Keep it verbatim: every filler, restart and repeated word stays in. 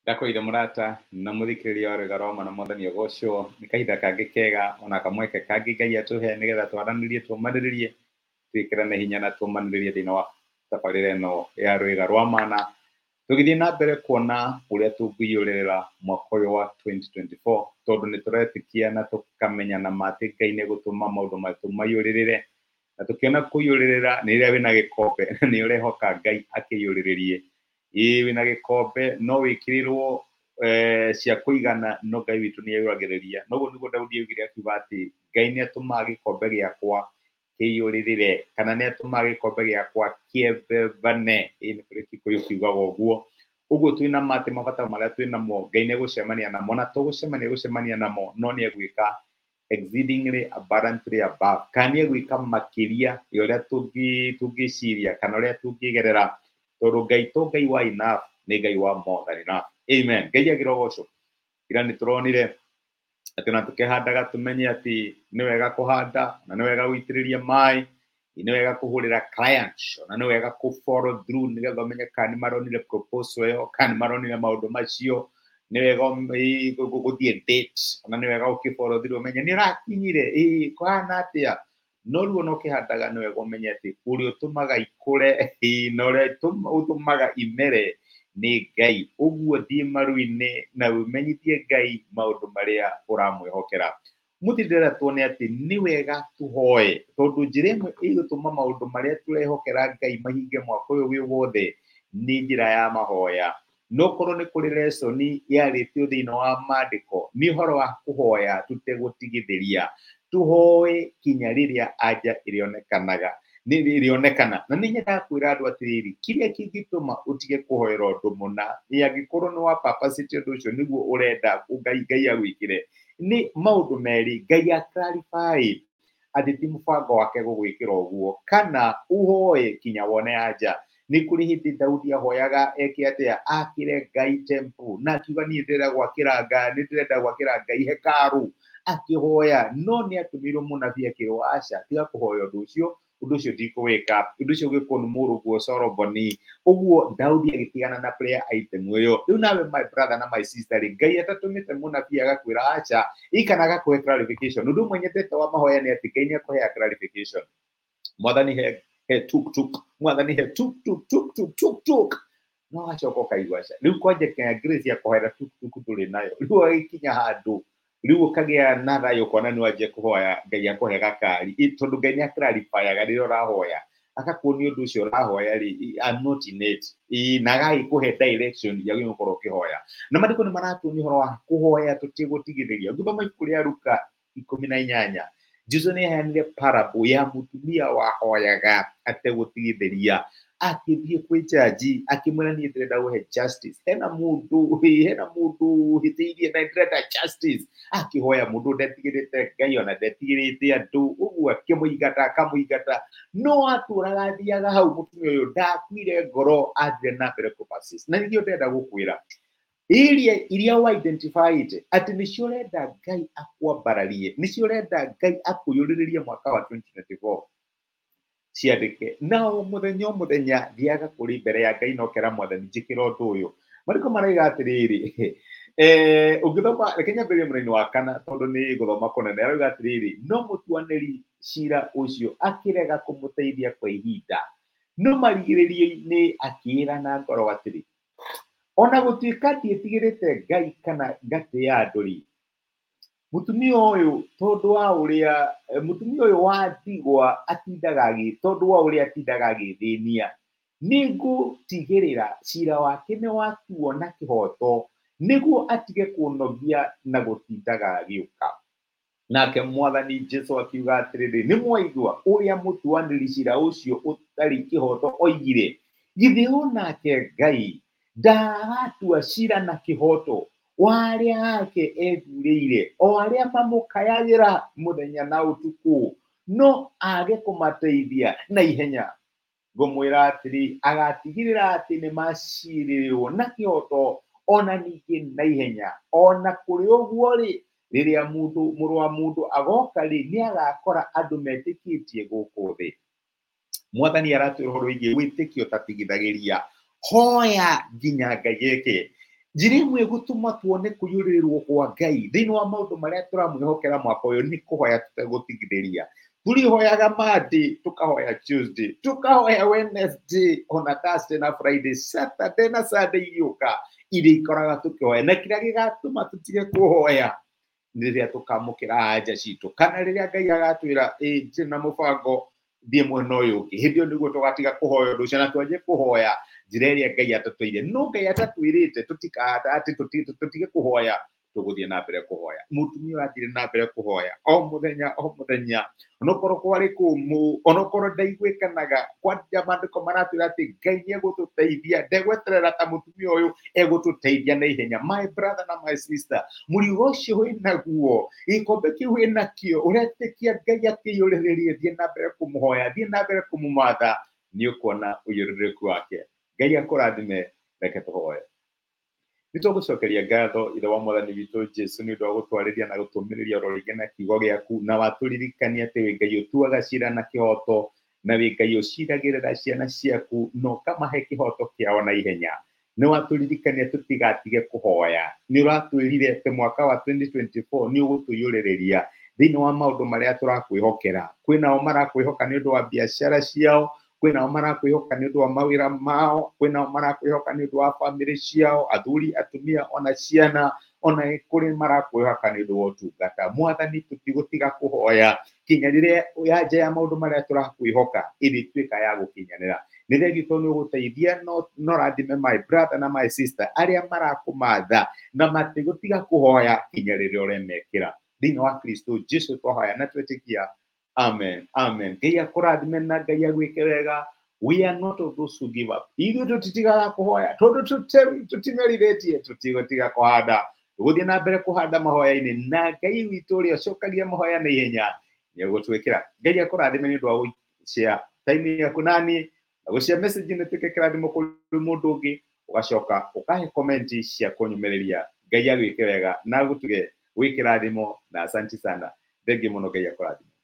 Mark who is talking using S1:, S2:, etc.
S1: Ndakoire murata na muthikiriria ore garoma na mwathani ogocwo ni kahida kangi kega ona kamweke kangi ngai atuhe nigetha twaranirie tumaniririe twikirane hinya na tumaniririe thina wa tabarire no ya rwiga rwa mana tugithie na mbere kuona uria tungiyuririra mwaka uyu wa twenty twenty-four tondu ni turetikia na tukamenya na mati ngai ni gutuma maundu maitu mayuririre na tukiona kuyuririra ni ria wina gikombe ni urehoka ngai akiyuriririe ii wina gikombe no wikirirwo eh cia kuigana no ngai witu ni yuragiriria noguo niguo Daudi augire akiuga ati ngai ni atuma gikombe giakwa kiyuririre kana ni atuma gikombe giakwa kiebebane ii ni kuri Kikuyu kiugaga uguo uguo twina mati mabata maria twina mo ngai ni gucemania namo na tugucemania gucemania namo no ni egwika exceedingly abundantly above kana egwika makiria yoria tungi tungiciria kana uria tungigerera tondu ngai to ngai wa enough ni ngai wa more than enough. Amen. Ngai agirogoco ira ni turonire ati na tukihandaga tumenye ati ni wega kuhanda na ni wega guitiriria mai ni wega kuhurira clients na ni wega ku follow through ni getha umenye kana maronire proposal yo kana maronire maundu macio ni wega guthie date na ni wega ukifollow through umenye ni rakinyire ii kwana atia no ruo no kihandaga ni wega umenye ati uri utumaga ikure no re utumaga imere ni ngai uguo thi maruine na umenyithie ngai maundu maria uramwihokera mutindira tuone ati ni wega tuhoe tondu njira imwe igutuma maundu maria turehokera ngai mahinge mwaka uyu wi wothe ni njira ya mahoya no korwo ni kuri lesson yaritio thina wa mandiko ni horo wa kuhoya tutegutigithiria tuhoe kinya riria aja irionekanaga ni irionekana na ni nyenda kwira andu atiriri kiria kingituma utige kuhoera undu muna ni agikorwo ni wa purpose undu ucio niguo urenda ngai ngai agwikire ni maundu meri ngai a clarify ati ti mubango wake gugwikira uguo kana uhoe kinya wone aja ni kuri hindi Daudi ahoyaga eke atia akire ngai temple na kiuga ni ndira gwakira ngai ni ndira gwakira ngai hekaru akihoya no ni atumirwo munabii akirwasha tiga kuhoya undu ucio undu ucio ndikuwika undu ucio gwikwo ni muruguo Solomoni uguo Daudi agitigana na prayer item uyo riu nawe my brother na my sister ngai atatumite munabii agakwira acha ikanaga kuhe clarification undu mwenyete wa mahoya ni ati ngai ni akuhe clarification mwathani he he tuk tuk mwathani he tuk tuk tuk tuk tuk tuk no achoko kaigwasha riu kwaje kaya grace ya kuhera tuk tuk tuli nayo riu agikinya handu riu kagia na thayo kona ni waje kuhoya ngai akuhe gakari tondu ngai ni clarify agari urahoya akakuoni undu ucio urahoya ri I'm not in it i nagai kuhe direction ya gino koro kihoya na mandiko ni maratu ni horo wa kuhoya tutigutigitheria ngumba maikuri ya Luka ikumi na inyanya Jesu ni hanire parable ya mutumia wahoyaga ategutigitheria akithie kwi jaji akimwira ni ndĩrenda guhe justice hena mundu hena mundu hitiirie na ndĩrenda justice akihoya mundu ndetigirite ngai ona ndetigirite andu uguo akimuigata akamuigata no aturaga thiaga hau mutumia uyu ndakwire ngoro athire na mbere kupasis na ndio ndĩrenda gukwira iria iria wa identified ati nicio renda ngai akwambararie nicio renda ngai akuyuriririe mwaka wa twenty twenty-four ciandike nao muthenya muthenya thiaga kuri mbere ya ngai nokera mwathani njikira undu uyu mariko maraiga atiriri eh ugithoma Kenya mbere muraini wa kana tondu ni guthoma kunene arauga atiriri no mutuaniri cira ucio akirega kumuteithia kwa ihinda no marigiririe-ini akira na ngoro atiri ona gutuika tietigirite ngai kana ngati ya anduri mutumia uyu tondu wa uria mutumia uyu wa tigwa atindaga agi tondu wa uria atindaga agithinia nigu tigirira cira wake ni watuo na kihoto nigu atige kunogia na gutindaga agiuka nake mwathani Jesu akiuga atiriri ni mwaigua uria mutuaniri cira ucio utari kihoto oigire githi onake ngai ndaratua cira na kihoto waria ake ethurire o aria mamukayagira muthenya na utuku no age kumateithia na ihenya ngumwira atiri agatigirira ati ni macirirwo na kihoto ona ningi na ihenya ona kuri uguo ri riria mundu muru wa mundu agoka ri ni agakora andu metikitie guku thi mwathani aratwira horo igi witikio tatigithagiria hoya nginya ngai gike njira imwe gutuma tuone kuyurirwo kwa Ngai thini wa maundu maria turamwihokera mwaka uyu ni kuhoya tutegutigithĩria. Turihoyaga Monday, tukahoya Tuesday, tukahoya Wednesday, ona Thursday na Friday, Saturday na Sunday iuka iria ikoraga tukihoya, na kiria gigatuma tutige kuhoya ni riria tukamukira anja citu kana riria Ngai agatwira eh njina mubango thie mwena uyu ungi, hindi yo niguo tugatiga kuhoya undu ucio na twanjie kuhoya njira iria Ngai atatwire. No Ngai atatwirite tutikahata ati tutige kuhoya, tuguthie na mbere kuhoya. Mutumia athire na mbere kuhoya o muthenya o muthenya, onokorwo kwari kumu, onokorwo ndaiguikanaga kwa mandiko maratwira ati Ngai niegututeithia, ndegweterera ta mutumia uyu egututeithia na ihenya. My brother na my sister, murigo ucio winaguo, ikombe kiu winakio, uretikia Ngai akiyuriririe, thie na mbere kumuhoya, thie na mbere kumumatha, ni ukuona uyuririku wake. Ngai akurathime. Reke tuhoye. Nitugucokeria ngatho ithe wa mwathani witu Jesu ni undu wa gutwariria na gutumiriria oro ringi na kiugo giaku, na waturirikania ati wi Ngai utuaga cira na kihoto, na wi Ngai uciragirira ciana ciaku na ukamahe kihoto kiao na ihenya. Ni waturirikania tutigatige kuhoya. Ni uratwirire ati mwaka wa twenty twenty-four ni ugutuyuririria thini wa maundu maria turakwihokera. Kwinao marakwihoka ni undu wa biashara ciao, kwinao marakwihoka ni undu wa mawira mao, kwinao marakwihoka ni undu wa family ciao, athuri, atumia, ona ciana, ona kuri marakwihoka ni undu wa utungata. Mwathani tutigutiga kuhoya kinya riria yanja ya maundu maria turakwihoka irituika ya gukinyanira. Ni thengi tondu uguteithia no no rathime my brother na my sister aria marakumatha na matigutiga kuhoya kinya riria uremekira. Thini wa Kristo Jesu twahoya na twetikia. Amen. Amen. Ngai akurathime na Ngai agwike wega. We are not of those who give up. Ithuĩ tutitigaga kuhoya tondu tutimerithĩtie, tutigutiga kuhanda, tuguthie na mbere kuhanda mahoya-inĩ, na Ngai witũ ũrĩa ũcokagia mahoya na ihenya nĩegũtwĩkĩra. Ngai akurathime nĩ ũndũ wa gũshare time yaku nani, na gũshare message nĩ tuĩke kĩrathimo kũrĩ mũndũ ũngĩ, ũgacoka ũkahe comment cia kũnyũmĩrĩria. Ngai agwĩke wega na agũtuge wĩ kĩrathimo, na asante sana. Thengi mũno. Ngai akurathime.